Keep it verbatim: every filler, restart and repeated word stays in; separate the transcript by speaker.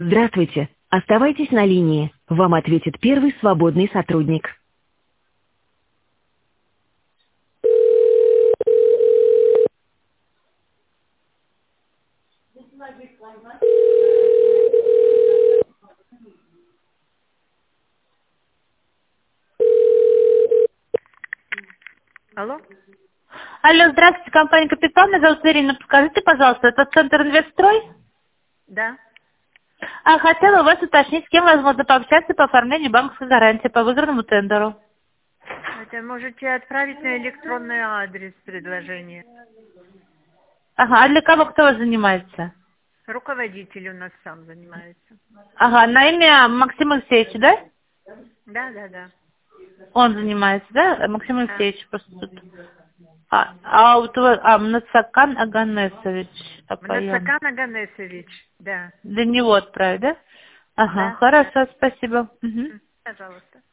Speaker 1: Здравствуйте. Оставайтесь на линии. Вам ответит первый свободный сотрудник.
Speaker 2: Алло?
Speaker 3: Алло, здравствуйте, компания «Капитан», меня зовут Ирина. Подскажите, пожалуйста, это центр «Инвестстрой»?
Speaker 2: Да.
Speaker 3: А, хотела у вас уточнить, с кем возможно пообщаться по оформлению банковской гарантии по выбранному тендеру.
Speaker 2: Это можете отправить на электронный адрес предложение.
Speaker 3: Ага, а для кого кто вас занимается?
Speaker 2: Руководитель у нас сам занимается.
Speaker 3: Ага, на имя Максим Алексеевич, да?
Speaker 2: Да, да, да.
Speaker 3: Он занимается, да? Максим
Speaker 2: Да.
Speaker 3: Алексеевич просто тут. А, а вот у вас, а, Мнацакан Аганесович, Апаян.
Speaker 2: Мнацакан Аганесович, да.
Speaker 3: Для него отправить, да? Ага,
Speaker 2: Да, да.
Speaker 3: хорошо, спасибо. Мгм.
Speaker 2: М, Пожалуйста.